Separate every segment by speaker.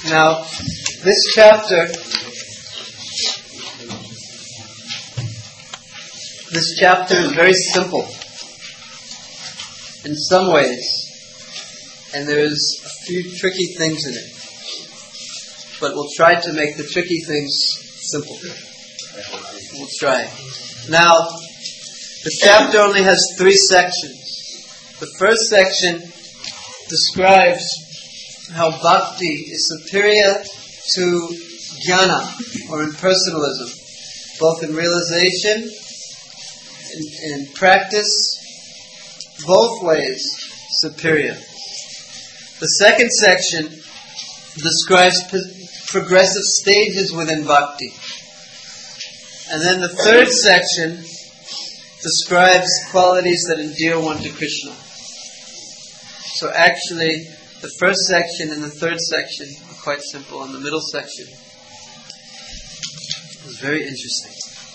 Speaker 1: Now, this chapter is very simple in some ways, and there's a few tricky things in it. But we'll try to make the tricky things simple. We'll try. Now, the chapter only has 3 sections. The first section describes how bhakti is superior to jnana, or impersonalism, both in realization, in practice, both ways superior. The second section describes progressive stages within bhakti. And then the third section describes qualities that endear one to Krishna. So actually, the first section and the third section are quite simple, and the middle section is very interesting.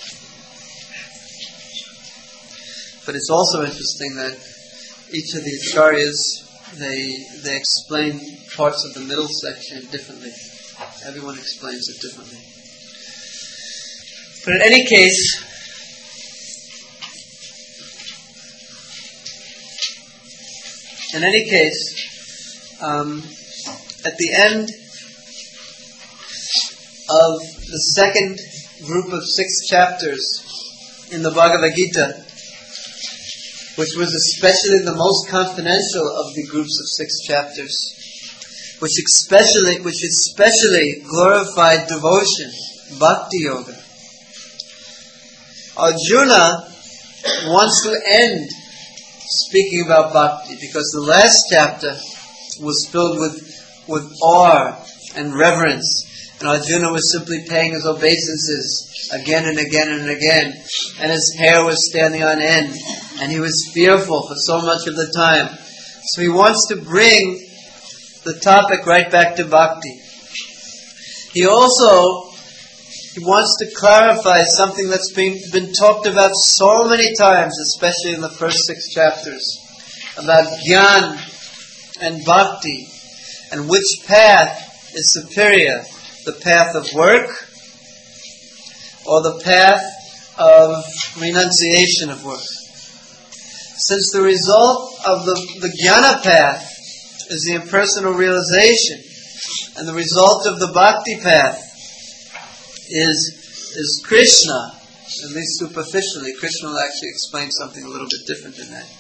Speaker 1: But it's also interesting that each of the acharyas, they explain parts of the middle section differently. Everyone explains it differently. But in any case, at the end of the second group of 6 chapters in the Bhagavad Gita, which was especially the most confidential of the groups of 6 chapters, which especially glorified devotion, bhakti yoga, Arjuna wants to end speaking about bhakti, because the last chapter was filled with awe and reverence, and Arjuna was simply paying his obeisances again and again and again, and his hair was standing on end, and he was fearful for so much of the time. So he wants to bring the topic right back to bhakti. He wants to clarify something that's been talked about so many times, especially in the first 6 chapters, about jnana and bhakti, and which path is superior, the path of work or the path of renunciation of work. Since the result of the jnana path is the impersonal realization, and the result of the bhakti path is Krishna, at least superficially. Krishna will actually explain something a little bit different than that.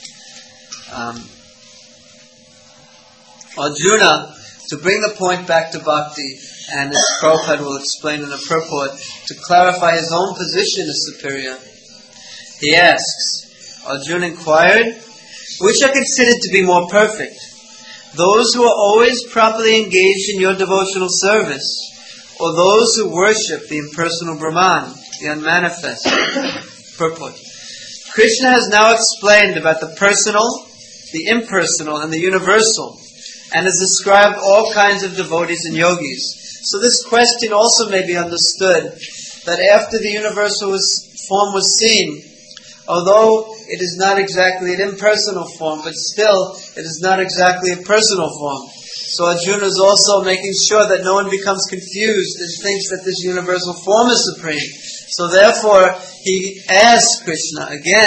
Speaker 1: Arjuna, to bring the point back to bhakti, and as Prabhupada will explain in the purport, to clarify his own position as superior, he asks, Arjuna inquired, which are considered to be more perfect? Those who are always properly engaged in your devotional service, or those who worship the impersonal Brahman, the unmanifest? Purport. Krishna has now explained about the personal, the impersonal, and the universal, and has described all kinds of devotees and yogis. So this question also may be understood, that after the universal form was seen, although it is not exactly an impersonal form, but still it is not exactly a personal form. So Arjuna is also making sure that no one becomes confused and thinks that this universal form is supreme. So therefore, he asks Krishna,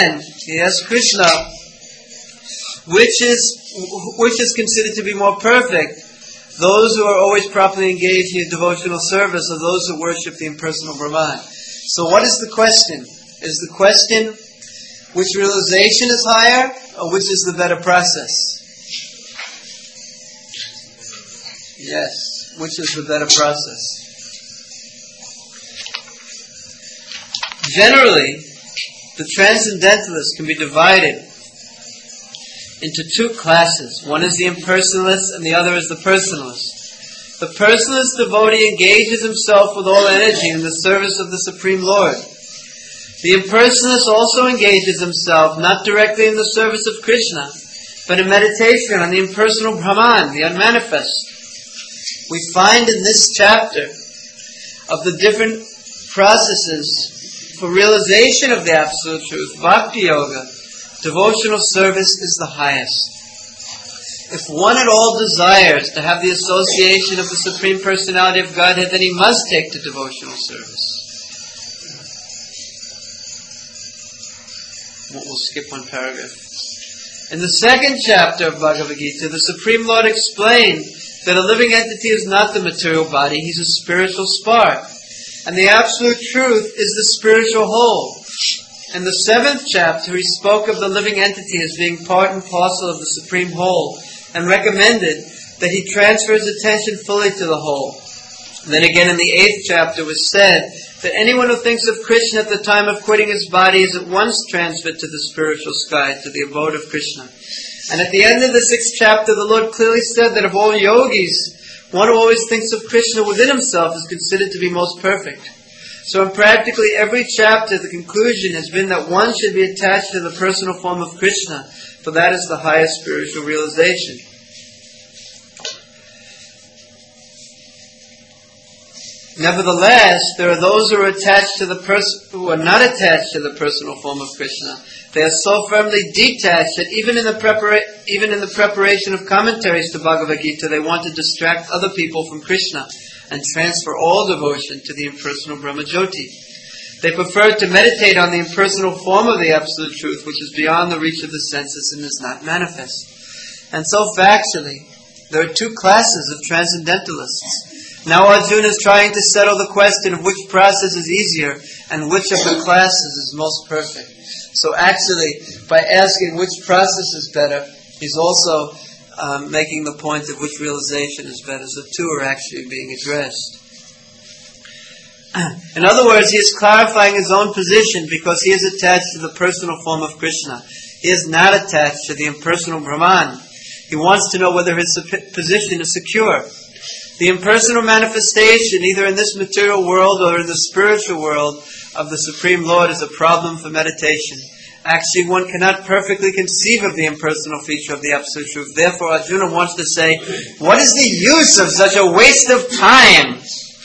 Speaker 1: which is considered to be more perfect? Those who are always properly engaged in devotional service, or those who worship the impersonal Brahman? So what is the question? Is the question which realization is higher, or which is the better process? Yes, which is the better process? Generally, the transcendentalists can be divided into 2 classes. One is the impersonalist and the other is the personalist. The personalist devotee engages himself with all energy in the service of the Supreme Lord. The impersonalist also engages himself not directly in the service of Krishna, but in meditation on the impersonal Brahman, the unmanifest. We find in this chapter of the different processes for realization of the Absolute Truth, Bhakti Yoga, devotional service is the highest. If one at all desires to have the association of the Supreme Personality of Godhead, then he must take to devotional service. We'll skip one paragraph. In the second chapter of Bhagavad Gita, the Supreme Lord explained that a living entity is not the material body, he's a spiritual spark. And the absolute truth is the spiritual whole. In the 7th chapter, he spoke of the living entity as being part and parcel of the Supreme Whole, and recommended that he transfer his attention fully to the whole. Then again in the 8th chapter was said that anyone who thinks of Krishna at the time of quitting his body is at once transferred to the spiritual sky, to the abode of Krishna. And at the end of the 6th chapter, the Lord clearly said that of all yogis, one who always thinks of Krishna within himself is considered to be most perfect. So in practically every chapter, the conclusion has been that one should be attached to the personal form of Krishna, for that is the highest spiritual realization. Nevertheless, there are those who are attached to who are not attached to the personal form of Krishna. They are so firmly detached that even in the preparation of commentaries to Bhagavad Gita, they want to distract other people from Krishna and transfer all devotion to the impersonal Brahmajyoti. They prefer to meditate on the impersonal form of the Absolute Truth, which is beyond the reach of the senses and is not manifest. And so factually, there are two classes of transcendentalists. Now Arjuna is trying to settle the question of which process is easier and which of the classes is most perfect. So actually, by asking which process is better, he's also making the point of which realization is better. So two are actually being addressed. In other words, he is clarifying his own position because he is attached to the personal form of Krishna. He is not attached to the impersonal Brahman. He wants to know whether his position is secure. The impersonal manifestation, either in this material world or in the spiritual world of the Supreme Lord, is a problem for meditation. Actually, one cannot perfectly conceive of the impersonal feature of the Absolute Truth. Therefore, Arjuna wants to say, what is the use of such a waste of time?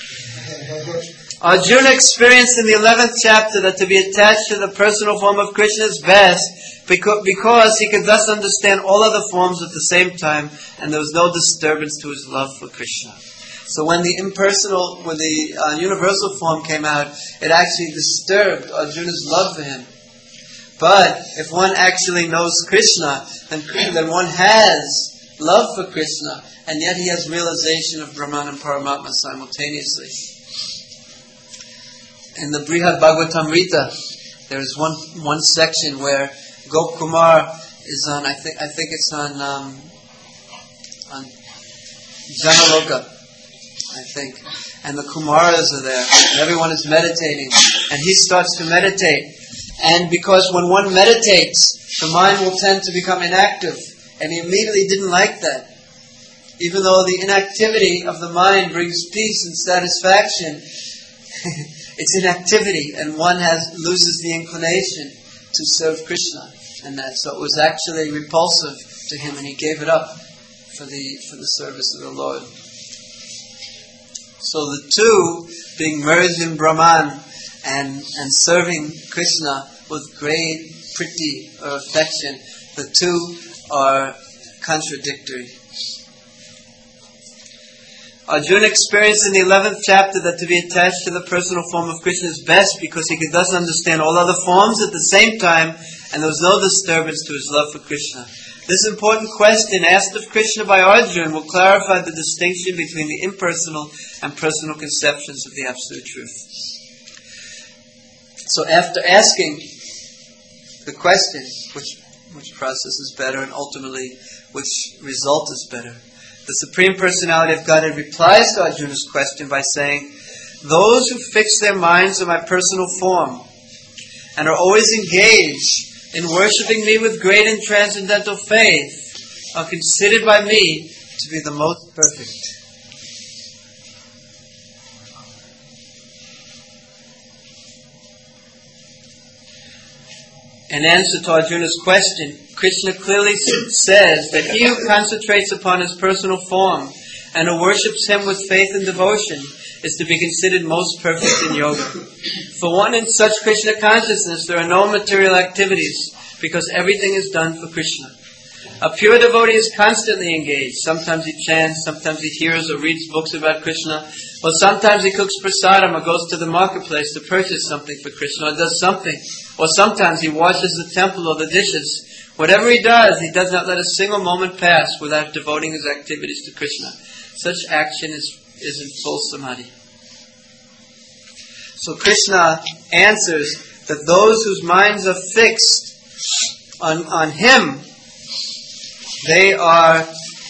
Speaker 1: Arjuna experienced in the 11th chapter that to be attached to the personal form of Krishna is best because he could thus understand all other forms at the same time, and there was no disturbance to his love for Krishna. So when the universal form came out, it actually disturbed Arjuna's love for him. But if one actually knows Krishna, then one has love for Krishna, and yet he has realization of Brahman and Paramatma simultaneously. In the Brihad Bhagavatamrita, there is one section where Gop Kumar is on. I think it's on Janaloka, I think, and the Kumaras are there. And everyone is meditating, and he starts to meditate. And because when one meditates, the mind will tend to become inactive, and he immediately didn't like that. Even though the inactivity of the mind brings peace and satisfaction, it's inactivity, and one loses the inclination to serve Krishna. And that, so it was actually repulsive to him, and he gave it up for the service of the Lord. So the two, being merged in Brahman and serving Krishna with great priti or affection, the two are contradictory. Arjuna experienced in the 11th chapter that to be attached to the personal form of Krishna is best because he could thus understand all other forms at the same time, and there was no disturbance to his love for Krishna. This important question asked of Krishna by Arjuna will clarify the distinction between the impersonal and personal conceptions of the Absolute Truth. So after asking the question, which process is better, and ultimately which result is better, the Supreme Personality of Godhead replies to Arjuna's question by saying, those who fix their minds on my personal form and are always engaged in worshipping me with great and transcendental faith are considered by me to be the most perfect. In answer to Arjuna's question, Krishna clearly says that he who concentrates upon his personal form and who worships him with faith and devotion is to be considered most perfect in yoga. For one in such Krishna consciousness, there are no material activities because everything is done for Krishna. A pure devotee is constantly engaged. Sometimes he chants, sometimes he hears or reads books about Krishna, or sometimes he cooks prasadam or goes to the marketplace to purchase something for Krishna or does something. Or sometimes he washes the temple or the dishes. Whatever he does not let a single moment pass without devoting his activities to Krishna. Such action is in full samadhi. So Krishna answers that those whose minds are fixed on him, they are,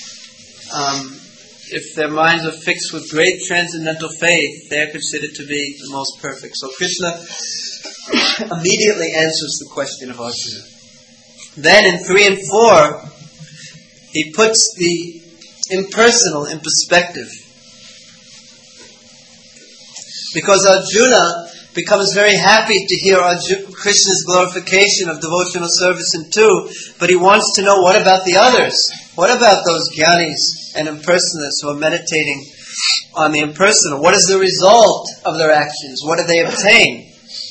Speaker 1: if their minds are fixed with great transcendental faith, they are considered to be the most perfect. So Krishna immediately answers the question of Arjuna. Then in 3 and 4, he puts the impersonal in perspective. Because Arjuna becomes very happy to hear Krishna's glorification of devotional service in 2, but he wants to know, what about the others? What about those jnanis and impersonalists who are meditating on the impersonal? What is the result of their actions? What do they obtain?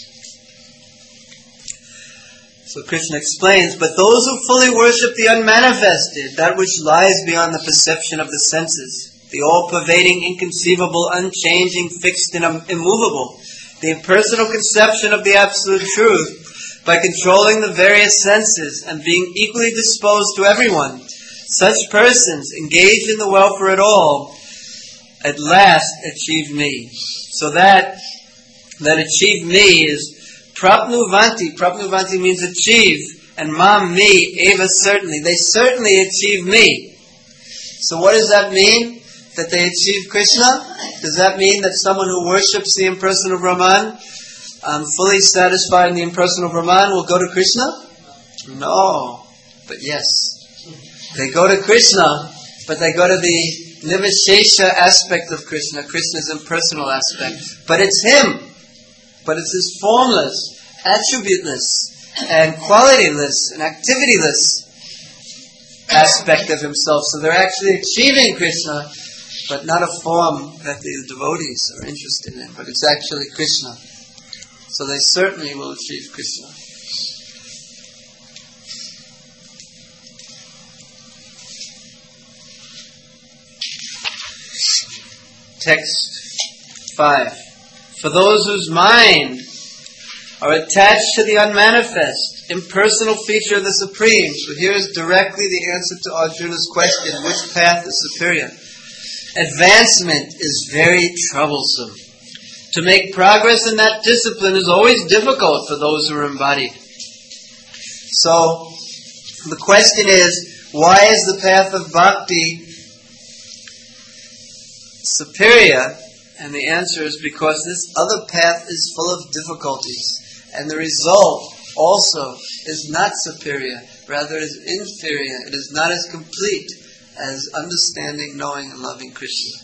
Speaker 1: So Krishna explains, but those who fully worship the unmanifested, that which lies beyond the perception of the senses, the all-pervading, inconceivable, unchanging, fixed and immovable, the impersonal conception of the absolute truth, by controlling the various senses and being equally disposed to everyone, such persons, engaged in the welfare at all, at last achieve me. So that achieve me is prapnuvanti. Prapnuvanti means achieve, and mam, me, eva, certainly. They certainly achieve me. So what does that mean? That they achieve Krishna? Does that mean that someone who worships the impersonal Brahman, fully satisfied in the impersonal Brahman, will go to Krishna? No. But yes. They go to Krishna, but they go to the nivishesha aspect of Krishna, Krishna's impersonal aspect. But it's him. But it's his formless, attributeless, and qualityless, and activityless aspect of himself. So they're actually achieving Krishna, but not a form that the devotees are interested in. But it's actually Krishna. So they certainly will achieve Krishna. Text 5. For those whose mind are attached to the unmanifest, impersonal feature of the Supreme. So here is directly the answer to Arjuna's question, which path is superior? Advancement is very troublesome. To make progress in that discipline is always difficult for those who are embodied. So the question is, why is the path of bhakti superior? And the answer is because this other path is full of difficulties. And the result also is not superior. Rather, it is inferior. It is not as complete as understanding, knowing, and loving Krishna.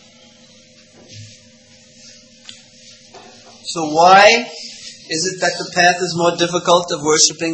Speaker 1: So why is it that the path is more difficult of worshipping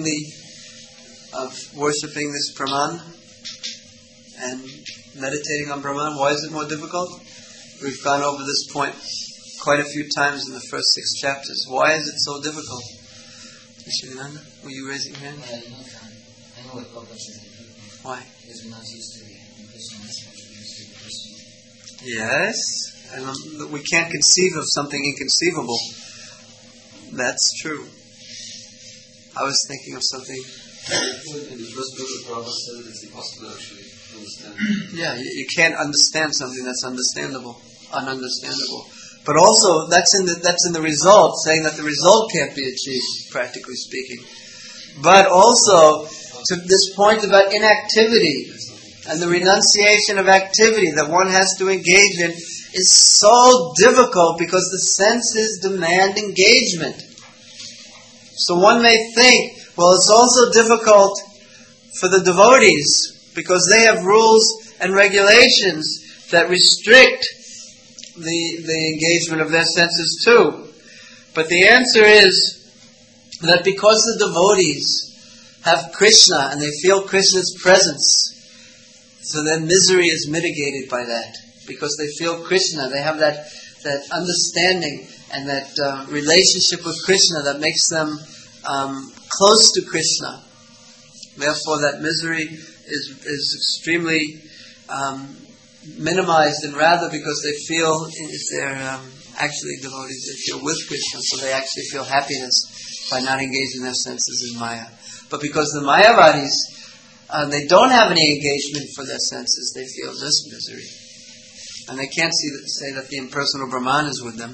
Speaker 1: this Brahman and meditating on Brahman? Why is it more difficult? We've gone over this point quite a few times in the first 6 chapters. Why is it so difficult? Nishigananda, were you raising your hand?
Speaker 2: I know what Prabhupada says. Why? Because we're not used to the impersonal aspect, we're used to the personal.
Speaker 1: Yes, and we can't conceive of something inconceivable. That's true. I was thinking of something.
Speaker 3: In the first book of Prabhupada said that it's impossible actually to understand.
Speaker 1: Yeah, you can't understand something that's ununderstandable. But also, that's in the result, saying that the result can't be achieved, practically speaking. But also, to this point about inactivity and the renunciation of activity that one has to engage in is so difficult because the senses demand engagement. So one may think, well, it's also difficult for the devotees because they have rules and regulations that restrict the engagement of their senses too. But the answer is that because the devotees have Krishna and they feel Krishna's presence, so their misery is mitigated by that. Because they feel Krishna, they have that understanding and that relationship with Krishna that makes them close to Krishna. Therefore, that misery is extremely minimized, and rather because they feel, if they're actually devotees, they feel with Krishna, so they actually feel happiness by not engaging their senses in Maya. But because the Mayavadis, they don't have any engagement for their senses, they feel this misery. And they can't say that the impersonal Brahman is with them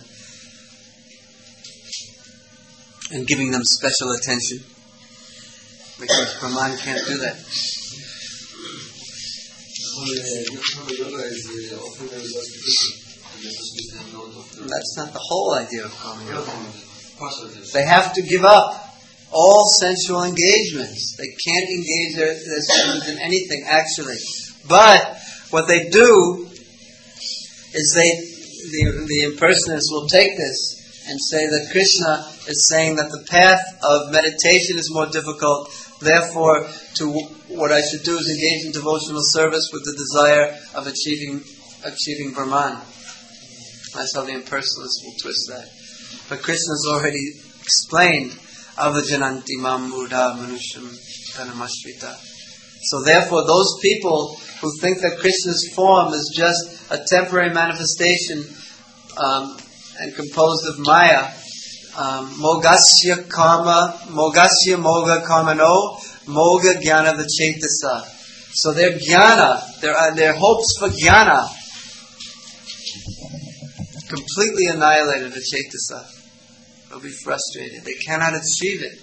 Speaker 1: and giving them special attention, because Brahman can't do that. That's not the whole idea of Karma Yoga. They have to give up all sensual engagements. They can't engage their senses in anything, actually. But what they do is the impersonalists will take this and say that Krishna is saying that the path of meditation is more difficult. Therefore, what I should do is engage in devotional service with the desire of achieving Brahman. That's how the impersonalists will twist that. But Krishna has already explained avajananti mam buddha manusham dhanamashvita. So therefore, those people who think that Krishna's form is just a temporary manifestation and composed of Maya, mogasya moga karmano, moga jnana vichetasa. So their jnana, their hopes for jnana, completely annihilated vichetasa. They'll be frustrated. They cannot achieve it.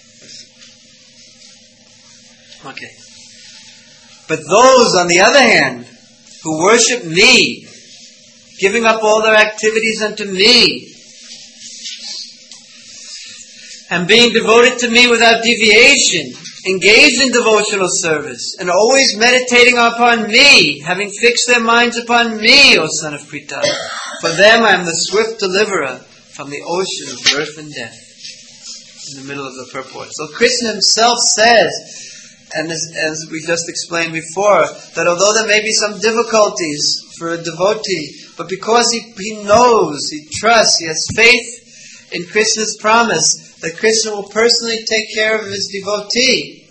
Speaker 1: Okay. But those, on the other hand, who worship me, giving up all their activities unto me, and being devoted to me without deviation, engaged in devotional service, and always meditating upon me, having fixed their minds upon me, O son of Pritha. For them I am the swift deliverer from the ocean of birth and death. In the middle of the purport. So Krishna himself says, and as we just explained before, that although there may be some difficulties for a devotee, but because he knows, he trusts, he has faith in Krishna's promise that Krishna will personally take care of his devotee,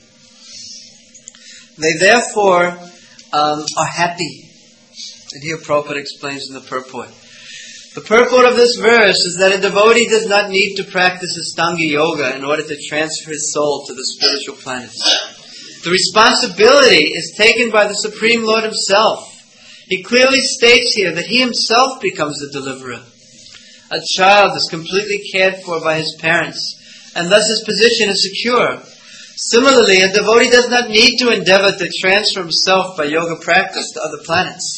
Speaker 1: they therefore are happy. And here Prabhupada explains in the purport. The purport of this verse is that a devotee does not need to practice Astanga Yoga in order to transfer his soul to the spiritual planets. The responsibility is taken by the Supreme Lord himself. He clearly states here that he himself becomes the deliverer. A child is completely cared for by his parents, and thus his position is secure. Similarly, a devotee does not need to endeavor to transfer himself by yoga practice to other planets.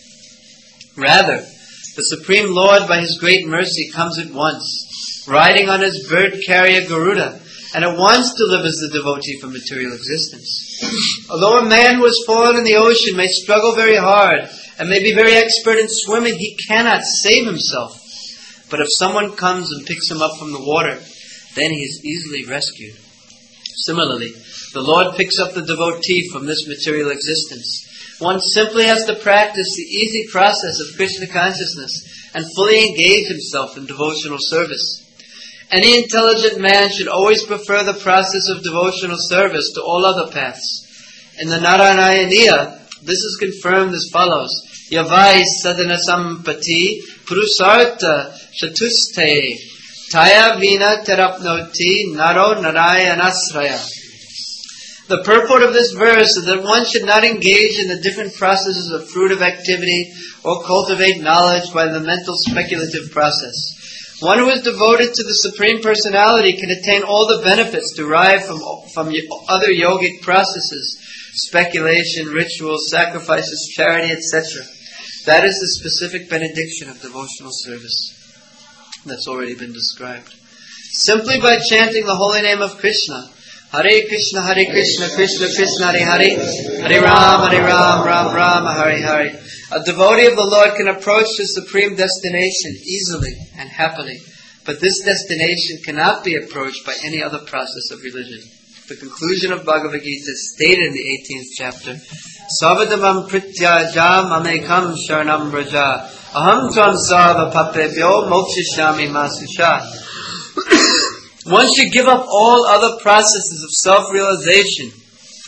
Speaker 1: Rather, the Supreme Lord, by His great mercy, comes at once, riding on His bird carrier Garuda, and at once delivers the devotee from material existence. Although a man who has fallen in the ocean may struggle very hard and may be very expert in swimming, he cannot save himself. But if someone comes and picks him up from the water, then he is easily rescued. Similarly, the Lord picks up the devotee from this material existence. One simply has to practice the easy process of Krishna consciousness and fully engage himself in devotional service. Any intelligent man should always prefer the process of devotional service to all other paths. In the Narayaniya, this is confirmed as follows. Yavai sadhana sampati purusartha shatuste taya vina terapnoti naro narayanasraya. The purport of this verse is that one should not engage in the different processes of fruitive activity or cultivate knowledge by the mental speculative process. One who is devoted to the Supreme Personality can attain all the benefits derived from other yogic processes, speculation, rituals, sacrifices, charity, etc. That is the specific benediction of devotional service that's already been described. Simply by chanting the holy name of Krishna, Hare Krishna, Krishna Krishna, Hare Hare, Hare Ram, Ram Ram, Hare Hare. A devotee of the Lord can approach the supreme destination easily and happily, but this destination cannot be approached by any other process of religion. The conclusion of Bhagavad Gita is stated in the 18th chapter. Savadamam prityajam amekam sharanam braja aham tvam sarva papebhyo mokshishami masusha. One should give up all other processes of self-realization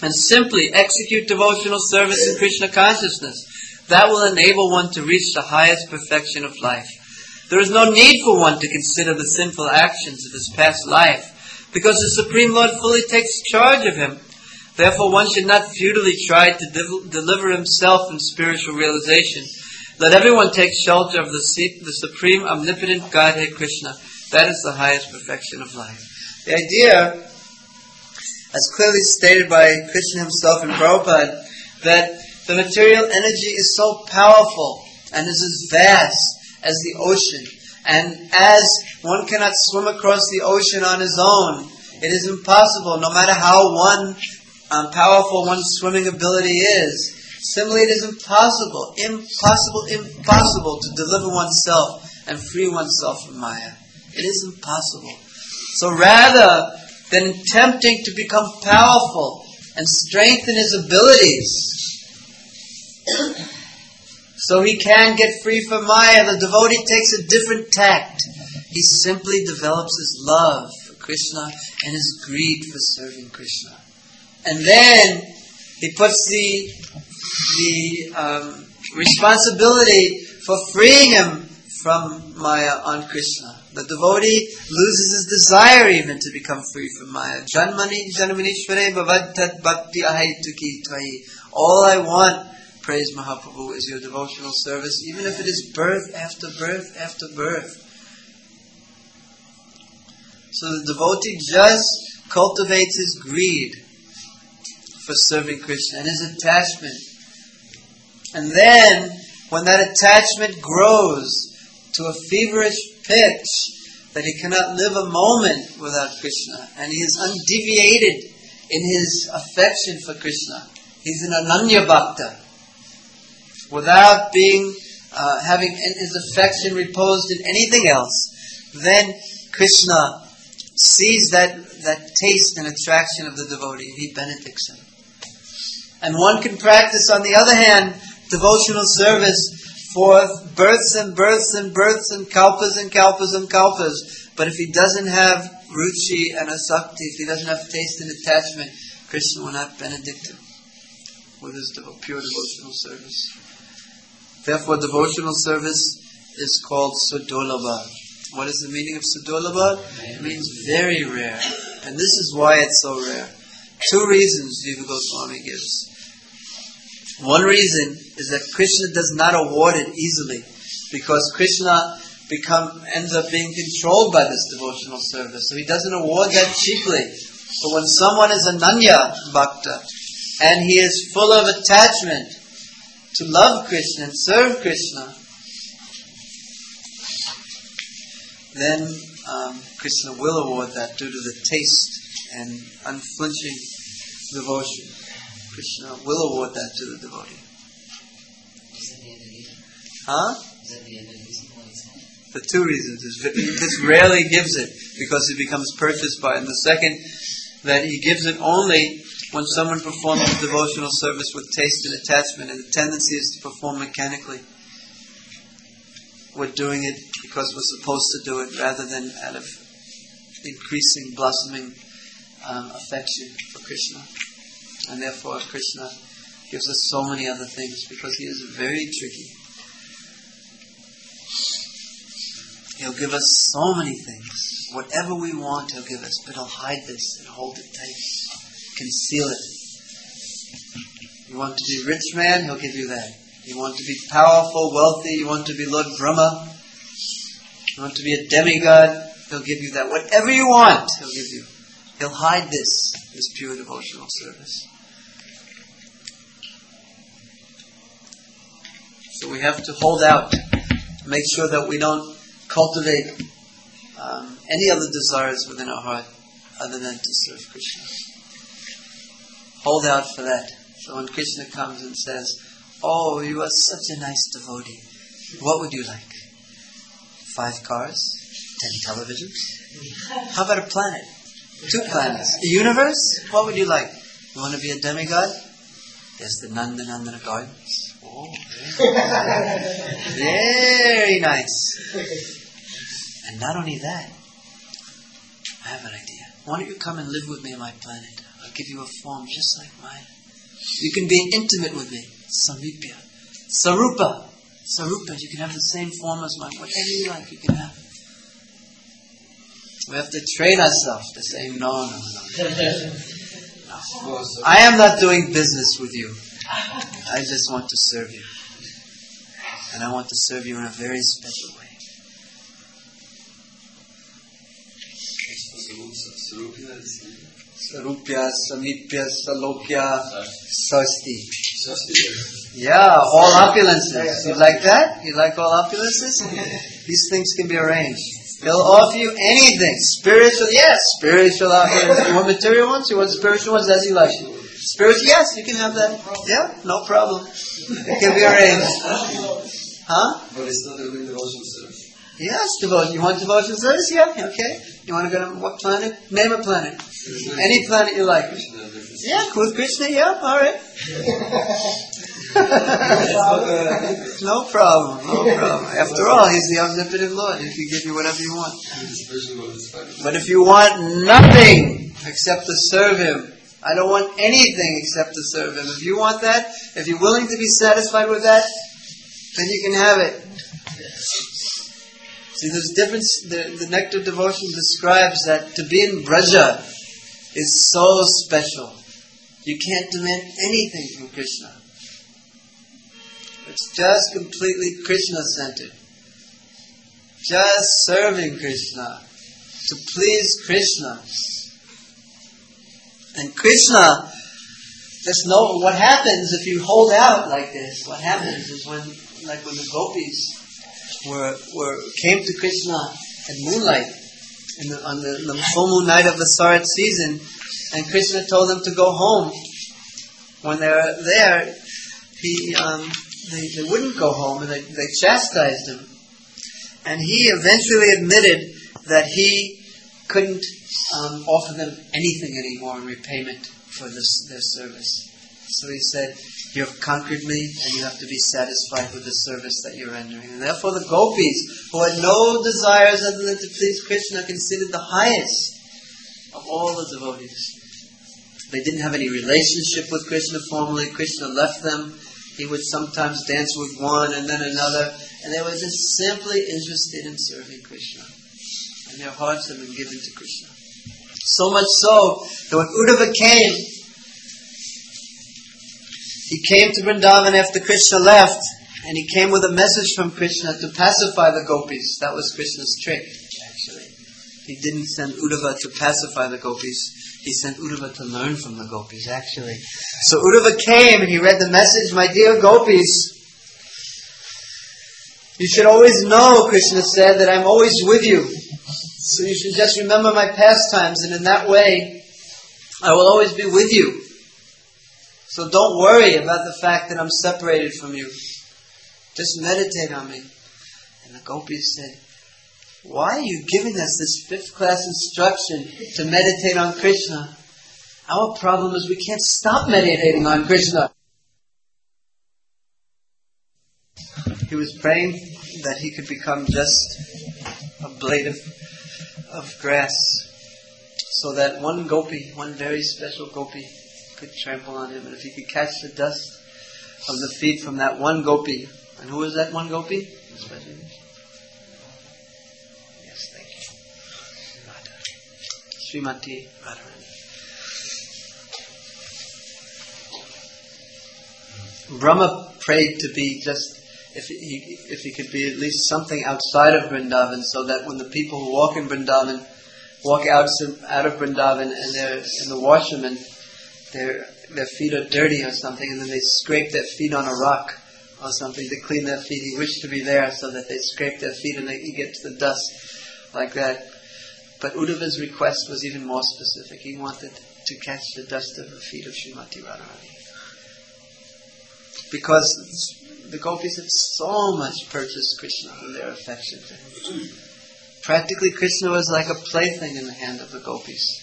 Speaker 1: and simply execute devotional service in Krishna consciousness. That will enable one to reach the highest perfection of life. There is no need for one to consider the sinful actions of his past life, because the Supreme Lord fully takes charge of him. Therefore, one should not futilely try to deliver himself in spiritual realization. Let everyone take shelter of the Supreme Omnipotent Godhead Krishna. That is the highest perfection of life. The idea, as clearly stated by Krishna himself in Prabhupada, that the material energy is so powerful and is as vast as the ocean. And as one cannot swim across the ocean on his own, it is impossible, no matter how powerful one's swimming ability is. Similarly, it is impossible to deliver oneself and free oneself from Maya. It is impossible. So rather than attempting to become powerful and strengthen his abilities so he can get free from Maya, the devotee takes a different tact. He simply develops his love for Krishna and his greed for serving Krishna. And then he puts the responsibility for freeing him from Maya on Krishna. The devotee loses his desire even to become free from Maya. Janmani janmanishvare bhavad tat bhakti ahaituki tvai. All I want, praise Mahaprabhu, is your devotional service, even if it is birth after birth after birth. So the devotee just cultivates his greed for serving Krishna and his attachment. And then, when that attachment grows to a feverish pitch that he cannot live a moment without Krishna, and he is undeviated in his affection for Krishna, he's an Ananya Bhakta, without having his affection reposed in anything else, then Krishna sees that taste and attraction of the devotee, and he benedicts him. And one can practice, on the other hand, devotional service for births and births and births and kalpas and kalpas and kalpas. But if he doesn't have ruchi and asakti, if he doesn't have taste and attachment, Krishna will not benedict him with his pure devotional service. Therefore, devotional service is called Sudolabha. What is the meaning of Sudolabha? It means very rare. And this is why it's so rare. 2 reasons Jiva Goswami gives. One reason is that Krishna does not award it easily, because Krishna ends up being controlled by this devotional service. So he doesn't award that cheaply. But when someone is Ananya Bhakta and he is full of attachment to love Krishna and serve Krishna, then Krishna will award that due to the taste and unflinching devotion. Krishna will award that to the devotee.
Speaker 2: Is that the other reason?
Speaker 1: Huh?
Speaker 2: Is that the other reason why it's not?
Speaker 1: The 2 reasons. This rarely gives it because it becomes purchased by it. And the second, that he gives it only when someone performs a devotional service with taste and attachment, and the tendency is to perform mechanically. We're doing it because we're supposed to do it rather than out of increasing, blossoming affection for Krishna. And therefore Krishna gives us so many other things because he is very tricky. He'll give us so many things. Whatever we want, he'll give us. But he'll hide this and hold it tight. Conceal it. You want to be a rich man, he'll give you that. You want to be powerful, wealthy, you want to be Lord Brahma, you want to be a demigod, he'll give you that. Whatever you want, he'll give you. He'll hide this pure devotional service. So we have to hold out, make sure that we don't cultivate any other desires within our heart other than to serve Krishna. Hold out for that. So when Krishna comes and says, "Oh, you are such a nice devotee. What would you like? 5 cars? 10 televisions? How about a planet? 2 planets? A universe? What would you like? You want to be a demigod? There's the Nandana Gardens. Oh, very nice. And not only that, I have an idea. Why don't you come and live with me on my planet? I'll give you a form just like mine. You can be intimate with me. Samipya. Sarupa. Sarupa, you can have the same form as mine. Whatever you like, you can have. We have to train ourselves to say, no. I am not doing business with you. I just want to serve you. And I want to serve you in a very special way. Sarupya, Samipya, Salokya, Sasti. Yeah, all opulences. You like that? You like all opulences? These things can be arranged. He'll offer you anything. Spiritual, yes. Spiritual opulences. You want material ones? You want spiritual ones? As you like. Spiritual, yes, you can have that. Yeah, no problem. It can be arranged. Huh?
Speaker 3: But it's not doing devotional service.
Speaker 1: Yes, devotion. You want devotional service? Yeah, okay. You want to go to what planet? Name a planet. Any planet you like. Yeah, with Krishna, yeah, alright. No problem. After all, He's the omnipotent Lord. He can give you whatever you want. But if you want nothing except to serve Him, I don't want anything except to serve Him. If you want that, if you're willing to be satisfied with that, then you can have it. See, there's difference. The Nectar Devotion describes that to be in Braja is so special. You can't demand anything from Krishna. It's just completely Krishna-centered. Just serving Krishna. To please Krishna. And Krishna, just know what happens if you hold out like this. What happens is when the gopis came to Krishna at moonlight, on the full moon night of the Sarat season, and Krishna told them to go home. When they were there, they wouldn't go home, and they chastised him. And he eventually admitted that he couldn't offer them anything anymore in repayment for their service. So he said, you have conquered me, and you have to be satisfied with the service that you're rendering. And therefore the gopis, who had no desires other than to please Krishna, considered the highest of all the devotees. They didn't have any relationship with Krishna formally. Krishna left them. He would sometimes dance with one and then another. And they were just simply interested in serving Krishna. And their hearts had been given to Krishna. So much so that when Uddhava came, he came to Vrindavan after Krishna left, and he came with a message from Krishna to pacify the gopis. That was Krishna's trick, actually. He didn't send Uddhava to pacify the gopis. He sent Uddhava to learn from the gopis, actually. So Uddhava came and he read the message, my dear gopis, you should always know, Krishna said, that I'm always with you. So you should just remember my pastimes, and in that way, I will always be with you. So don't worry about the fact that I'm separated from you. Just meditate on me. And the gopis said, why are you giving us this 5th class instruction to meditate on Krishna? Our problem is we can't stop meditating on Krishna. He was praying that he could become just a blade of grass, so that one gopi, one very special gopi, could trample on him. And if he could catch the dust of the feet from that one gopi, and who was that one gopi? Yes, thank you. Radha. Srimati Radharani. Brahma prayed to be just, if he could be at least something outside of Vrindavan, so that when the people who walk in Vrindavan walk out of Vrindavan and the washermen, their feet are dirty or something, and then they scrape their feet on a rock or something to clean their feet. He wished to be there so that they scrape their feet and he gets the dust like that. But Uddhava's request was even more specific. He wanted to catch the dust of the feet of Srimati Radharani. Because the gopis had so much purchased Krishna with their affection to him. Practically, Krishna was like a plaything in the hand of the gopis.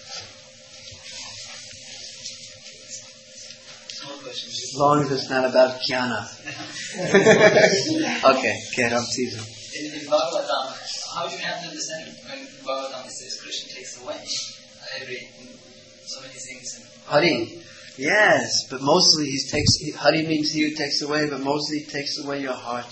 Speaker 1: As long as it's not about jnana. Okay, get on teasing.
Speaker 2: In Bhagavatam, how do you have to understand when Bhagavatam says Krishna takes away every so many things.
Speaker 1: Hari. Yes, but mostly Hari means he who takes away, but mostly he takes away your heart.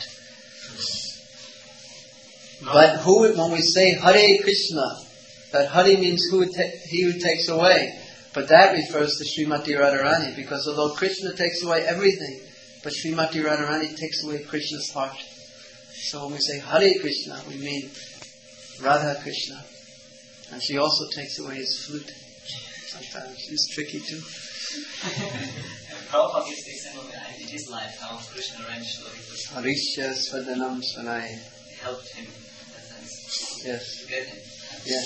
Speaker 1: But when we say Hare Krishna, that Hari means he who takes away, but that refers to Srimati Radharani, because although Krishna takes away everything, but Srimati Radharani takes away Krishna's heart. So when we say Hare Krishna, we mean Radha Krishna. And she also takes away his flute. Sometimes she's tricky too.
Speaker 2: Prabhupada gives the example in his life how Krishna arranged
Speaker 1: Harishya Svadanam Svanai.
Speaker 2: He helped him in that sense.
Speaker 1: Yes.
Speaker 2: To get him.
Speaker 1: Yes.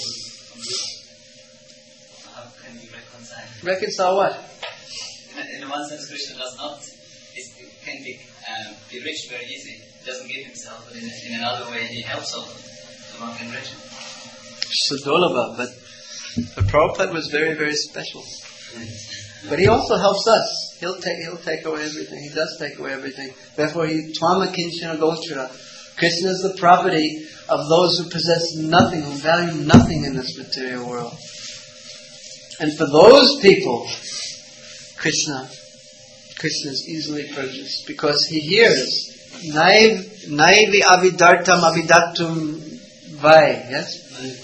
Speaker 2: How can we reconcile?
Speaker 1: Reconcile what?
Speaker 2: In one sense, Krishna does not. Can be rich very easy. He doesn't give himself, but in another way, he helps others to not get rich.
Speaker 1: Sudolabha, but Prabhupada was very, very special. But he also helps us. He'll take away everything. He does take away everything. Therefore, Tvama Kinchana Gochara. Krishna is the property of those who possess nothing, who value nothing in this material world. And for those people, Krishna is easily purchased because he hears Naivi Avidartam Avidatum Vai. Yes?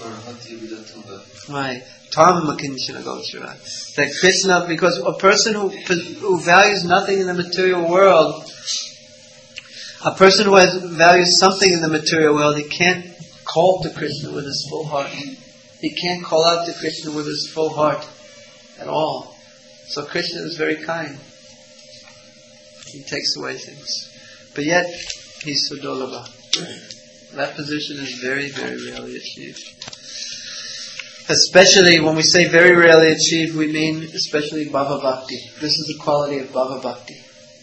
Speaker 1: Right. That Krishna, because a person who values nothing in the material world, a person who values something in the material world, he can't call to Krishna with his full heart. He can't call out to Krishna with his full heart at all. So Krishna is very kind. He takes away things. But yet, he's Sudolabha. That position is very, very rarely achieved. Especially when we say very rarely achieved, we mean especially Bhava Bhakti. This is the quality of Bhava Bhakti.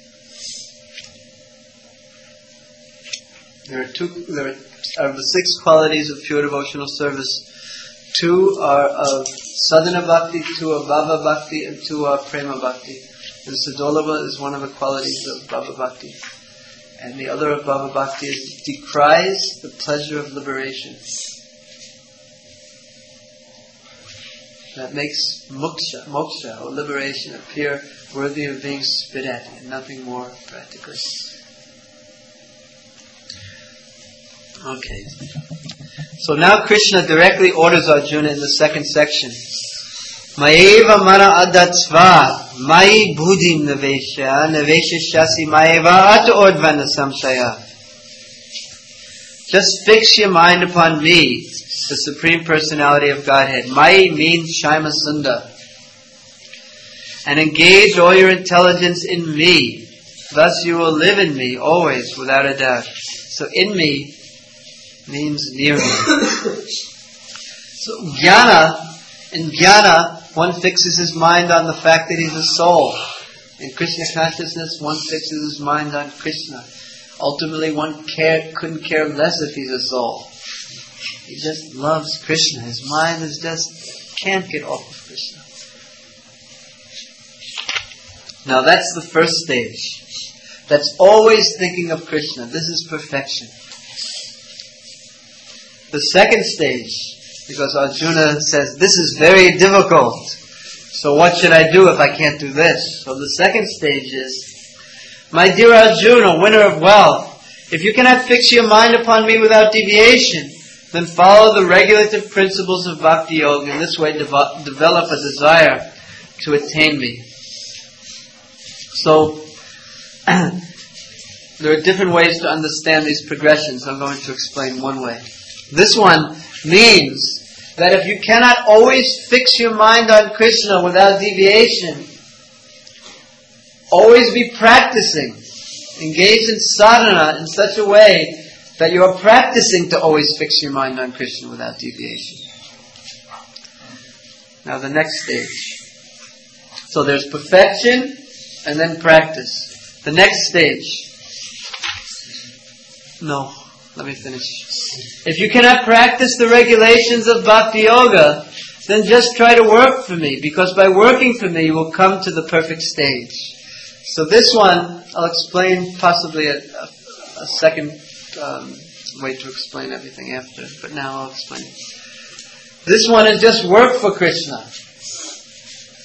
Speaker 1: There are the 6 qualities of pure devotional service. 2 are of sadhana bhakti, 2 are Bhava Bhakti, and 2 are Prema Bhakti. And Sudolabha is one of the qualities of Bhava Bhakti. And the other of Bhava Bhakti is decries the pleasure of liberation. That makes moksha, or liberation, appear worthy of being spit at, and nothing more practically. Okay. So now Krishna directly orders Arjuna in the second section. Maeva mana adatsva, mai buddhim navesha shasi maeva at ordvana samshaya. Just fix your mind upon me, the Supreme Personality of Godhead. Mai means Shaima Sunda. And engage all your intelligence in me. Thus you will live in me always, without a doubt. So in me means near me. So in jnana, one fixes his mind on the fact that he's a soul. In Krishna consciousness, one fixes his mind on Krishna. Ultimately, one couldn't care less if he's a soul. He just loves Krishna. His mind can't get off of Krishna. Now that's the first stage. That's always thinking of Krishna. This is perfection. The second stage, because Arjuna says, this is very difficult. So what should I do if I can't do this? So the second stage is, my dear Arjuna, winner of wealth, if you cannot fix your mind upon me without deviation, then follow the regulative principles of Bhakti Yoga. In this way, develop a desire to attain me. So, there are different ways to understand these progressions. I'm going to explain one way. This one means that if you cannot always fix your mind on Krishna without deviation, always be practicing. Engage in sadhana in such a way that you are practicing to always fix your mind on Krishna without deviation. Now the next stage. So there's perfection and then practice. The next stage. No, let me finish. If you cannot practice the regulations of Bhakti Yoga, then just try to work for me, because by working for me you will come to the perfect stage. So this one, I'll explain possibly a second way to explain everything after, but now I'll explain it. This one is just work for Krishna.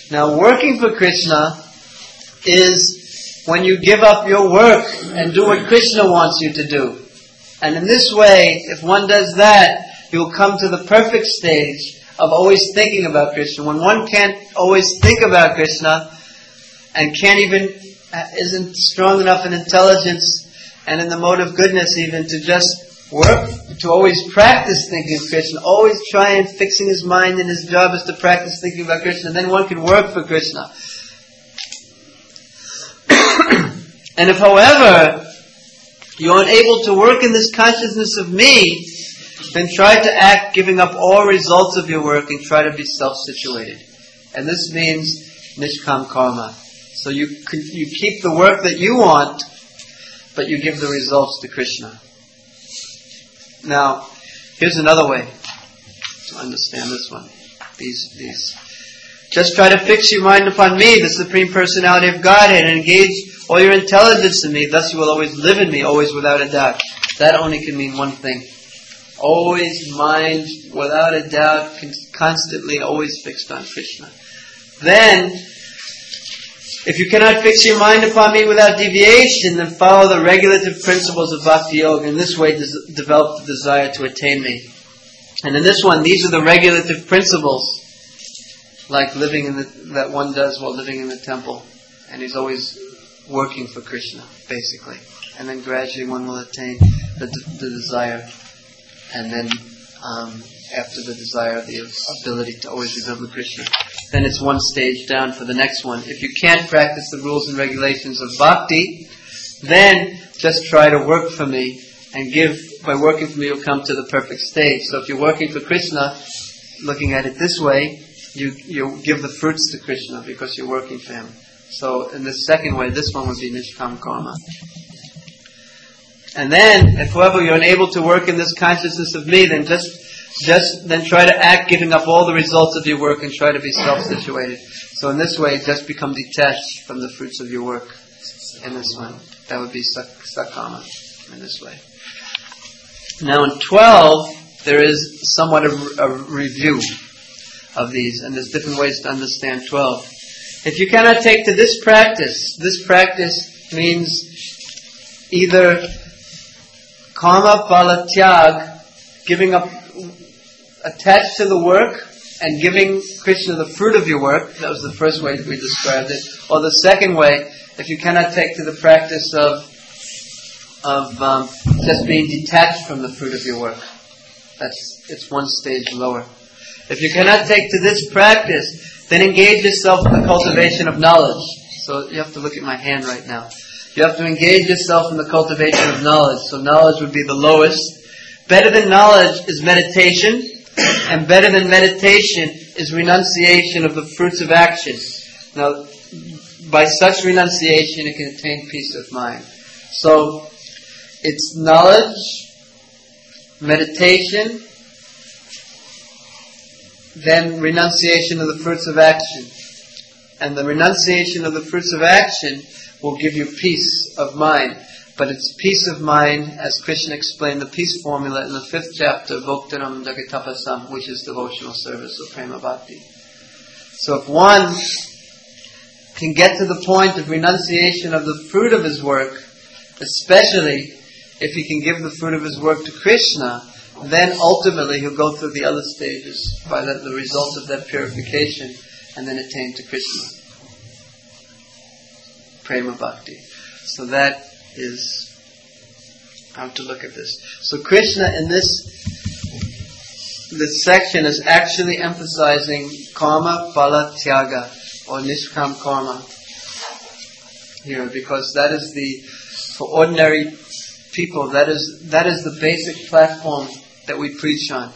Speaker 1: Now, working for Krishna is when you give up your work and do what Krishna wants you to do. And in this way, if one does that, you'll come to the perfect stage of always thinking about Krishna. When one can't always think about Krishna and isn't strong enough in intelligence and in the mode of goodness even to just work, to always practice thinking of Krishna, always try and fixing his mind, and his job is to practice thinking about Krishna, then one can work for Krishna. And if, however, you're unable to work in this consciousness of me, then try to act giving up all results of your work and try to be self-situated. And this means nishkam karma. So you keep the work that you want, but you give the results to Krishna. Now, here's another way to understand this one. These. Just try to fix your mind upon me, the Supreme Personality of Godhead, and engage all your intelligence in me. Thus you will always live in me, always without a doubt. That only can mean one thing. Always mind, without a doubt, constantly, always fixed on Krishna. Then, if you cannot fix your mind upon me without deviation, then follow the regulative principles of Bhakti Yoga. In this way, develop the desire to attain me. And in this one, these are the regulative principles, like living that one does while living in the temple. And he's always working for Krishna, basically. And then gradually one will attain the desire. And then, after the desire, the ability to always remember Krishna. Then it's one stage down for the next one. If you can't practice the rules and regulations of bhakti, then just try to work for me. And by working for me, you'll come to the perfect stage. So if you're working for Krishna, looking at it this way, you give the fruits to Krishna because you're working for him. So in the second way, this one would be nishkam karma. And then, if however you're unable to work in this consciousness of me, then then try to act giving up all the results of your work and try to be self-situated. So in this way, just become detached from the fruits of your work. In this one, that would be sakama. In this way. Now in 12, there is somewhat a review of these, and there's different ways to understand 12. If you cannot take to this practice means either karma phala tyag, giving up, attached to the work and giving Krishna the fruit of your work. That was the first way we described it. Or the second way, if you cannot take to the practice of just being detached from the fruit of your work. It's one stage lower. If you cannot take to this practice, then engage yourself in the cultivation of knowledge. So you have to look at my hand right now. You have to engage yourself in the cultivation of knowledge. So knowledge would be the lowest. Better than knowledge is meditation, and better than meditation is renunciation of the fruits of action. Now, by such renunciation, you can attain peace of mind. So, it's knowledge, meditation, then renunciation of the fruits of action. And the renunciation of the fruits of action will give you peace of mind. But it's peace of mind, as Krishna explained the peace formula in the 5th chapter of Bhoktaram Jagatapasam, which is devotional service of Prema Bhakti. So if one can get to the point of renunciation of the fruit of his work, especially if he can give the fruit of his work to Krishna, then ultimately he'll go through the other stages by the result of that purification and then attain to Krishna. Prema Bhakti. So that is how to look at this. So Krishna in this section is actually emphasizing karma phala tyaga, or nishkam karma here, because that is for ordinary people, that is the basic platform that we preach on.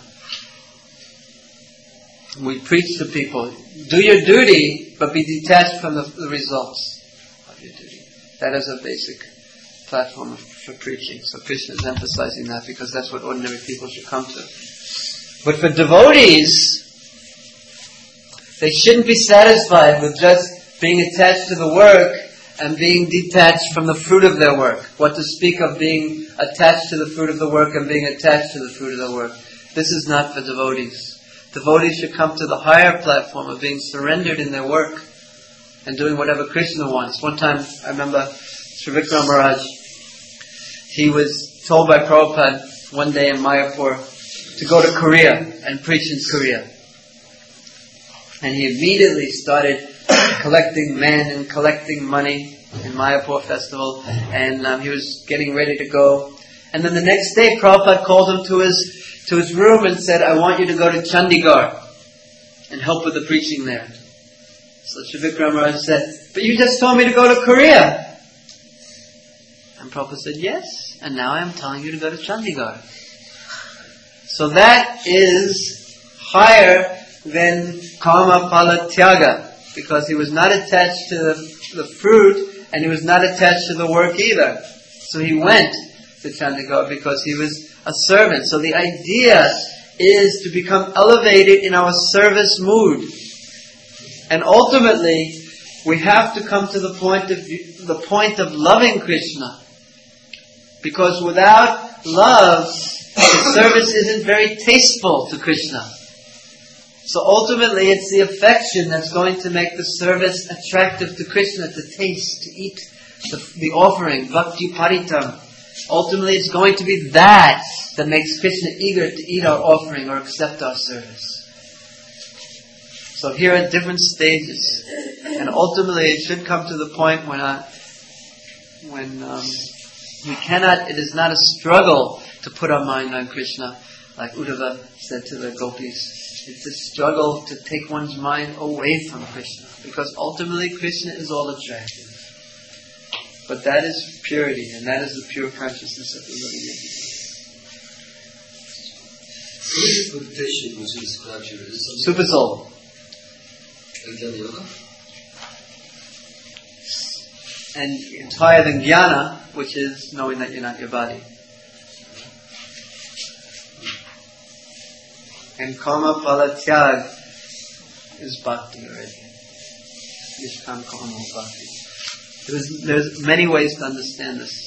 Speaker 1: We preach to people, do your duty, but be detached from the results of your duty. That is a basic platform for preaching. So Krishna is emphasizing that because that's what ordinary people should come to. But for devotees, they shouldn't be satisfied with just being attached to the work and being detached from the fruit of their work. What to speak of being attached to the fruit of the work and being attached to the fruit of the work. This is not for devotees. devotees should come to the higher platform of being surrendered in their work and doing whatever Krishna wants. One time, I remember Sri Vikram Maharaj, he was told by Prabhupada one day in Mayapur to go to Korea and preach in Korea. And he immediately started collecting men and collecting money in Mayapur festival, and he was getting ready to go. And then the next day, Prabhupada called him to his room and said, I want you to go to Chandigarh and help with the preaching there. So Sri Vikram Maharaj said, but you just told me to go to Korea. And Prabhupada said, yes, and now I am telling you to go to Chandigarh. So that is higher than karma phala tyaga, because he was not attached to the fruit, and he was not attached to the work either. So he went to Chandigarh because he was a servant. So the idea is to become elevated in our service mood. And ultimately, we have to come to the point of loving Krishna. Because without love, the service isn't very tasteful to Krishna. So ultimately, it's the affection that's going to make the service attractive to Krishna, to taste, to eat the offering, bhakti paritam. Ultimately, it's going to be that makes Krishna eager to eat our offering or accept our service. So here at different stages, and ultimately it should come to the point when we cannot. It is not a struggle to put our mind on Krishna, like Uddhava said to the gopis. It's a struggle to take one's mind away from Krishna, because ultimately Krishna is all attractive. But that is purity, and that is the pure consciousness of the living entity.
Speaker 3: What is meditation which is scripture? Is it
Speaker 1: Super soul.
Speaker 3: like Jnana Yoga?
Speaker 1: And it's higher than jnana, which is knowing that you're not your body. And karma phala tyag is bhakti already. Nishkam karma bhakti. There's many ways to understand this.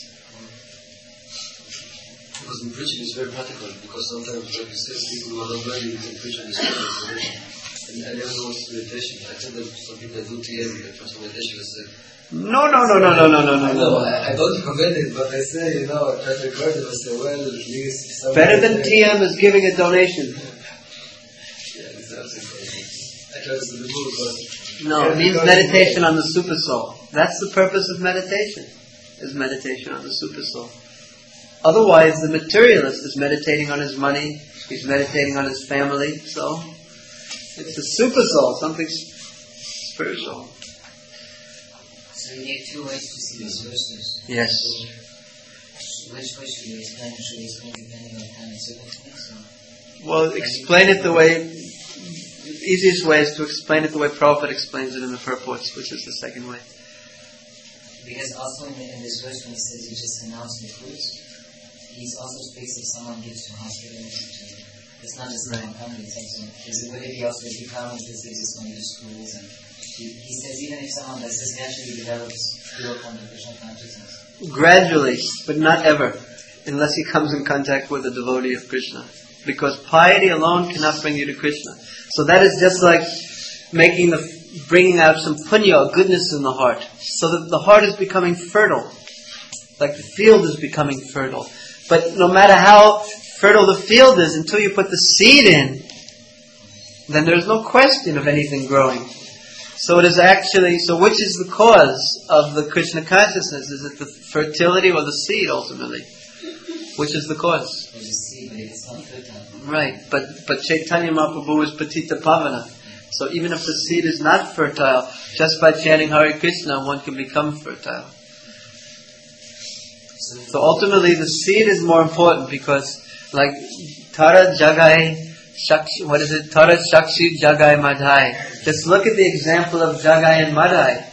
Speaker 3: Because in preaching is very practical, because sometimes, like you said, people who are not ready, you can preach on this kind of information. And everyone wants meditation. I think that some people that do TM, like for some meditation, they say,
Speaker 1: No.
Speaker 3: no, I don't recommend it, but I say, I try to encourage them, I say, well, at least...
Speaker 1: Better than TM is giving a donation.
Speaker 3: Yeah, exactly. I try to remove it, but...
Speaker 1: No, it means meditation on the super soul. That's the purpose of meditation, is meditation on the super soul. Otherwise, the materialist is meditating on his money, he's meditating on his family, so it's the super soul, something spiritual.
Speaker 4: So you need two ways to see these verses.
Speaker 1: Yes.
Speaker 4: So which way should we explain? Should we explain depending on time and circumstance?
Speaker 1: Well, explain it the way... The easiest way is to explain it the way Prabhupada explains it in the purports, which is the second way.
Speaker 4: Because also in this verse when he says you just announce the fruits, he also speaks if someone gives to hospitals. It's not just right. Family, it's also, would it be also if he comments this, he's just going to schools, and he says even if someone does this naturally develops pure form of Krishna consciousness.
Speaker 1: Gradually, but not ever, unless he comes in contact with a devotee of Krishna. Because piety alone cannot bring you to Krishna. So that is just like bringing out some punya, goodness in the heart. So that the heart is becoming fertile. Like the field is becoming fertile. But no matter how fertile the field is, until you put the seed in, then there's no question of anything growing. So it is actually, which is the cause of the Krishna consciousness? Is it the fertility or the seed ultimately? Which is the cause?
Speaker 4: There's a seed, but it's not fertile.
Speaker 1: Right, but Chaitanya Mahaprabhu is Patita Pavana. So even if the seed is not fertile, just by chanting Hare Krishna, one can become fertile. So ultimately the seed is more important, because like Tara Jagai Shakshi, what is it? Tara Shakshi Jagai Madhai. Just look at the example of Jagai and Madhai.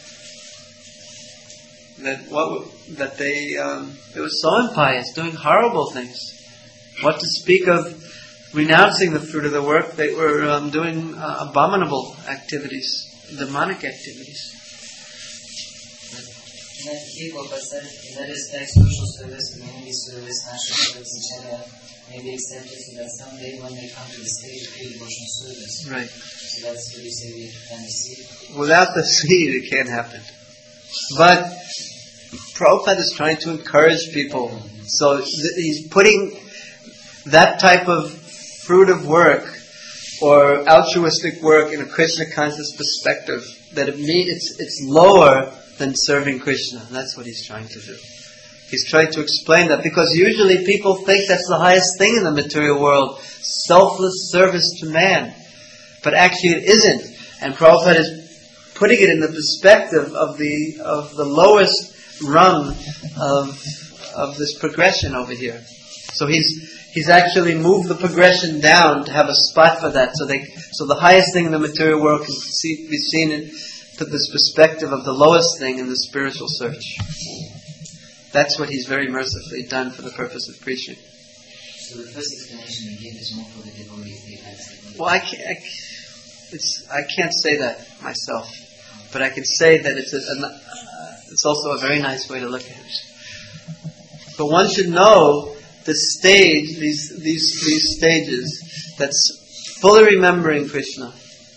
Speaker 1: They were so impious, doing horrible things. What to speak of renouncing the fruit of the work? They were doing abominable activities, demonic activities.
Speaker 4: Знаете, Hegel said, in that respect, social service, community service, national service, etc. may be accepted so that someday when they come to the stage of pure devotional service.
Speaker 1: Right.
Speaker 4: So that's what you say we can receive.
Speaker 1: Without the seed, it can't happen. But Prabhupada is trying to encourage people. So he's putting that type of fruit of work or altruistic work in a Krishna conscious perspective, that it's lower than serving Krishna. That's what he's trying to do. He's trying to explain that, because usually people think that's the highest thing in the material world, selfless service to man. But actually it isn't. And Prabhupada is putting it in the perspective of the lowest rung of this progression over here. So he's actually moved the progression down to have a spot for that. So the highest thing in the material world can be seen in this perspective of the lowest thing in the spiritual search. That's what he's very mercifully done for the purpose of preaching.
Speaker 4: So the first explanation you gave is more for the devotees.
Speaker 1: Well, I can't say that myself, but I can say that it's also a very nice way to look at it. But one should know the stage, these stages, that's fully remembering Krishna,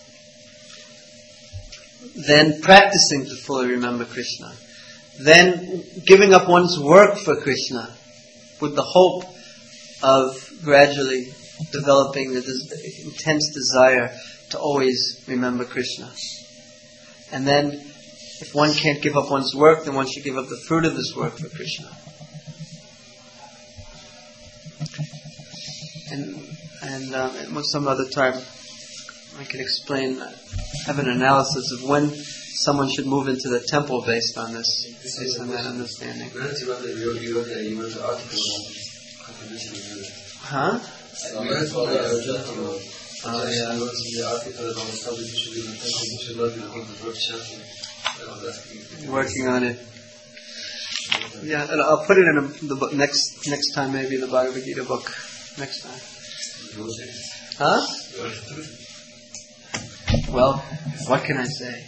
Speaker 1: then practicing to fully remember Krishna, then giving up one's work for Krishna with the hope of gradually developing the intense desire to always remember Krishna. And then, if one can't give up one's work, then one should give up the fruit of this work for Krishna. And some other time I can explain, have an analysis of when someone should move into the temple based on that understanding. Huh? Oh, yeah. Working on it. Yeah, and I'll put it in the book next time, maybe the Bhagavad Gita book next time. Huh? Well, what can I say?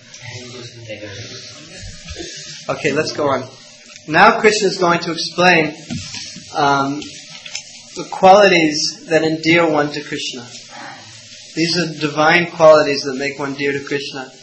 Speaker 1: Okay, let's go on. Now Krishna is going to explain the qualities that endear one to Krishna. These are divine qualities that make one dear to Krishna.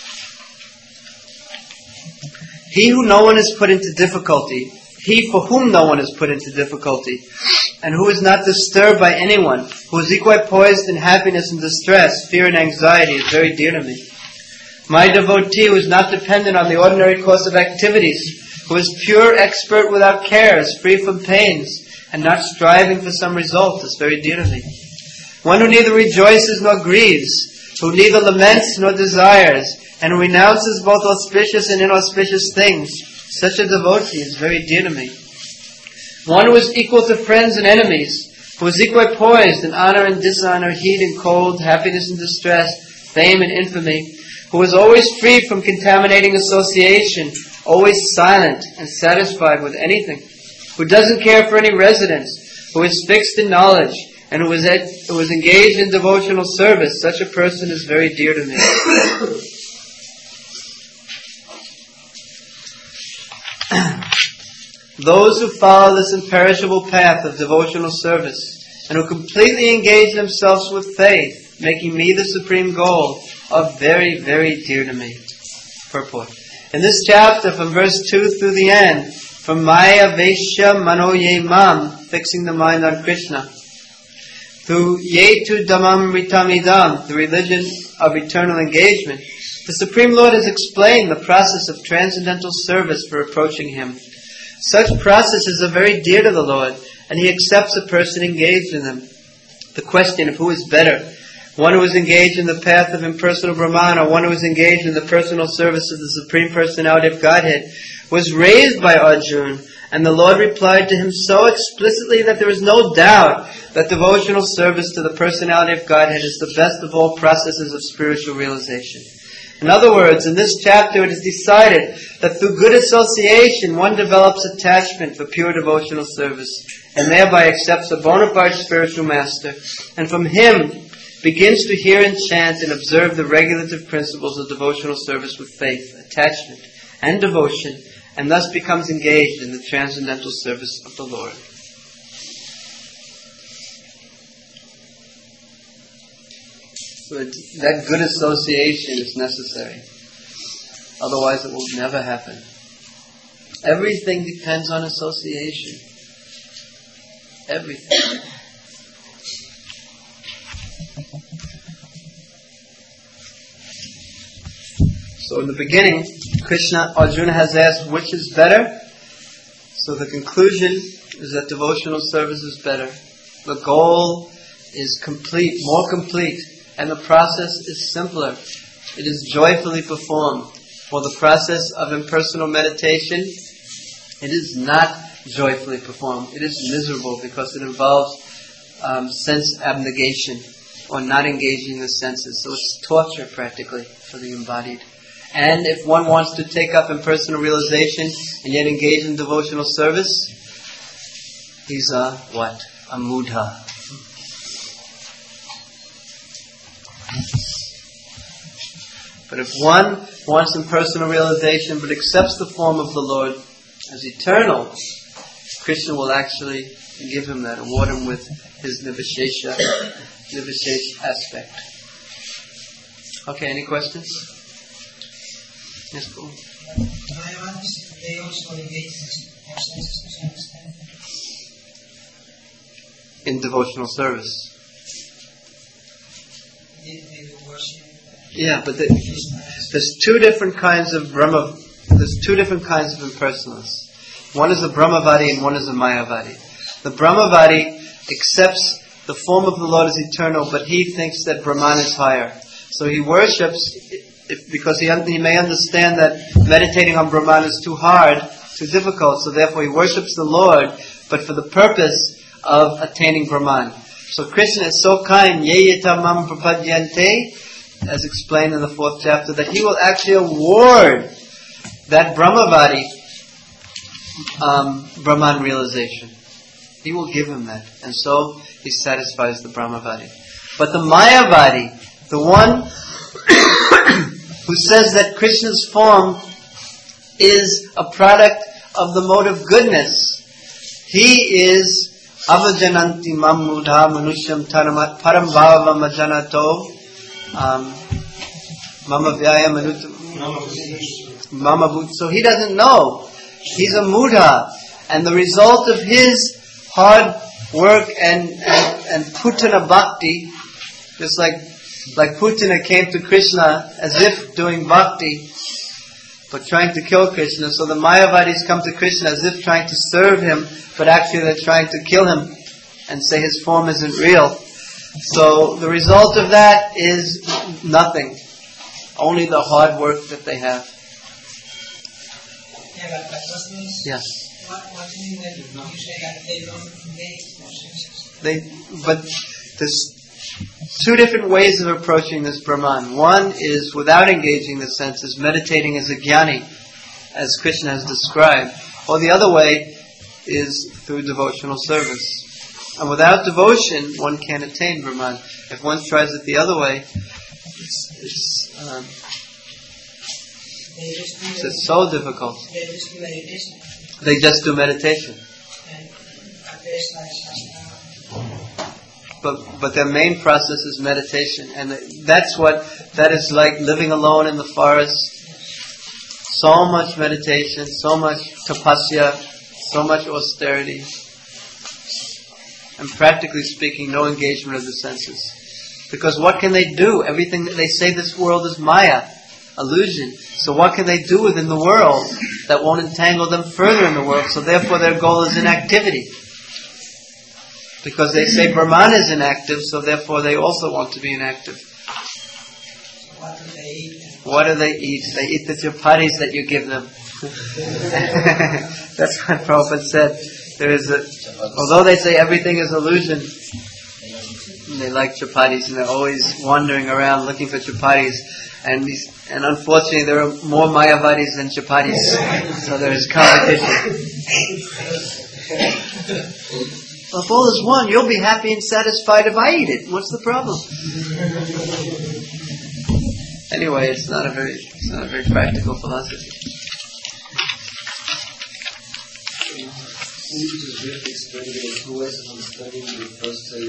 Speaker 1: He who no one has put into difficulty, he for whom no one is put into difficulty, and who is not disturbed by anyone, who is equipoised in happiness and distress, fear and anxiety, is very dear to me. My devotee who is not dependent on the ordinary course of activities, who is pure, expert, without cares, free from pains, and not striving for some result, is very dear to me. One who neither rejoices nor grieves, who neither laments nor desires, and who renounces both auspicious and inauspicious things, such a devotee is very dear to me. One who is equal to friends and enemies, who is equipoised in honor and dishonor, heat and cold, happiness and distress, fame and infamy, who is always free from contaminating association, always silent and satisfied with anything, who doesn't care for any residence, who is fixed in knowledge, and who is engaged in devotional service, such a person is very dear to me. Those who follow this imperishable path of devotional service, and who completely engage themselves with faith, making me the supreme goal, are very, very dear to me. Purport. In this chapter, from verse 2 through the end, from Maya Vaishya Mano Ye Mam, fixing the mind on Krishna, through Yetu Dhammam Ritamidam, the religion of eternal engagement, the Supreme Lord has explained the process of transcendental service for approaching Him. Such processes are very dear to the Lord, and He accepts a person engaged in them. The question of who is better, one who is engaged in the path of impersonal Brahman, or one who is engaged in the personal service of the Supreme Personality of Godhead, was raised by Arjuna, and the Lord replied to him so explicitly that there is no doubt that devotional service to the Personality of Godhead is the best of all processes of spiritual realization. In other words, in this chapter it is decided that through good association one develops attachment for pure devotional service, and thereby accepts a bona fide spiritual master, and from him begins to hear and chant and observe the regulative principles of devotional service with faith, attachment, and devotion, and thus becomes engaged in the transcendental service of the Lord. But that good association is necessary. Otherwise it will never happen. Everything depends on association. Everything. So in the beginning, Arjuna has asked which is better. So the conclusion is that devotional service is better. The goal is complete, more complete, and the process is simpler. It is joyfully performed. For the process of impersonal meditation, it is not joyfully performed. It is miserable because it involves sense abnegation or not engaging the senses. So it's torture practically for the embodied. And if one wants to take up impersonal realization and yet engage in devotional service, he's a what? A mudha. But if one wants impersonal realization but accepts the form of the Lord as eternal, Krishna will actually give him that, award him with his nivishesha aspect. Okay, any questions? Yes, go on.
Speaker 5: They also engage our senses, as I understand.
Speaker 1: In devotional service.
Speaker 5: They worship.
Speaker 1: Yeah, but there's two different kinds of Brahma. There's two different kinds of impersonalists. One is a Brahmavadi and one is a Mayavadi. The Brahmavadi accepts the form of the Lord as eternal, but he thinks that Brahman is higher. So he worships because he may understand that meditating on Brahman is too hard, too difficult. So therefore he worships the Lord, but for the purpose of attaining Brahman. So Krishna is so kind, Yeyeta mam prapadyante, as explained in the 4th chapter, that he will actually award that Brahmavadi Brahman realization. He will give him that. And so he satisfies the Brahmavadi. But the Mayavadi, the one who says that Krishna's form is a product of the mode of goodness, he is avajananti mam mudha manusham param bhava majanato mama vyaya mama bhut. So he doesn't know. He's a mudha, and the result of his hard work and Putana bhakti, just like Putana came to Krishna as if doing bhakti, but trying to kill Krishna. So the Mayavadis come to Krishna as if trying to serve him, but actually they're trying to kill him and say his form isn't real. So the result of that is nothing. Only the hard work that they have.
Speaker 5: Yeah, but my question is,
Speaker 1: Yes.
Speaker 5: what do you mean that you say that they don't engage our senses?
Speaker 1: But there's two different ways of approaching this Brahman. One is without engaging the senses, meditating as a jnani, as Krishna has described. Or the other way is through devotional service. And without devotion, one can't attain Brahman. If one tries it the other way, it's so difficult.
Speaker 5: They just do meditation.
Speaker 1: They just do meditation.
Speaker 5: And
Speaker 1: But their main process is meditation, and that is like living alone in the forest. So much meditation, so much tapasya, so much austerity, and practically speaking, no engagement of the senses. Because what can they do? Everything that they say, this world is maya, illusion. So what can they do within the world that won't entangle them further in the world? So therefore their goal is inactivity. Because they say Brahman is inactive, so therefore they also want to be inactive.
Speaker 5: So what do they eat?
Speaker 1: What do they eat? They eat the chapatis that you give them. That's what Prabhupada said. Although they say everything is illusion, they like chapatis and they're always wandering around looking for chapatis. And unfortunately there are more Mayavadis than chapatis. So there is competition. Well, if all is one, you'll be happy and satisfied if I eat it. What's the problem? Anyway, it's not a very practical philosophy.
Speaker 3: Can you just briefly explain the two ways of understanding the first the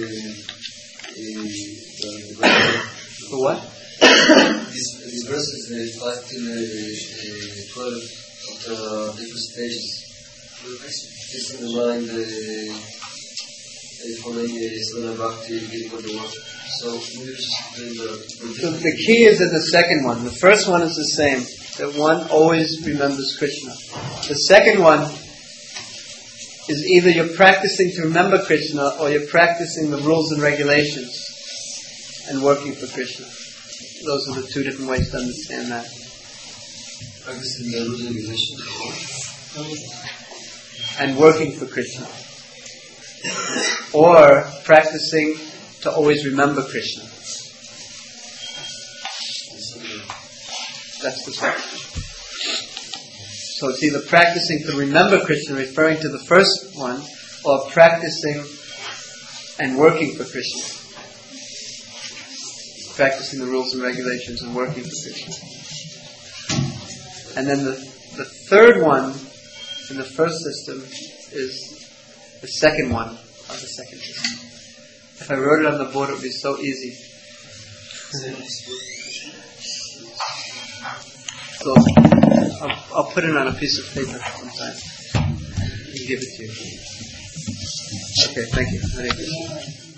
Speaker 1: For what?
Speaker 3: these verses 5 till 12 of the different stages. It's in the mind following Sadhana Bhakti, getting on the work. So maybe just explain
Speaker 1: So the key is in the second one. The first one is the same, that one always remembers Krishna. The second one is either you're practicing to remember Krishna or you're practicing the rules and regulations and working for Krishna. Those are the two different ways to understand that.
Speaker 3: practicing the rules and regulations.
Speaker 1: And working for Krishna. Or practicing to always remember Krishna. That's the question. So it's either practicing to remember Krishna, referring to the first one, or practicing and working for Krishna. Practicing the rules and regulations and working for Krishna. And then the third one in the first system is the second one of the second system. If I wrote it on the board, it would be so easy. So I'll put it on a piece of paper sometime and give it to you. Okay, thank you. Hare Krishna.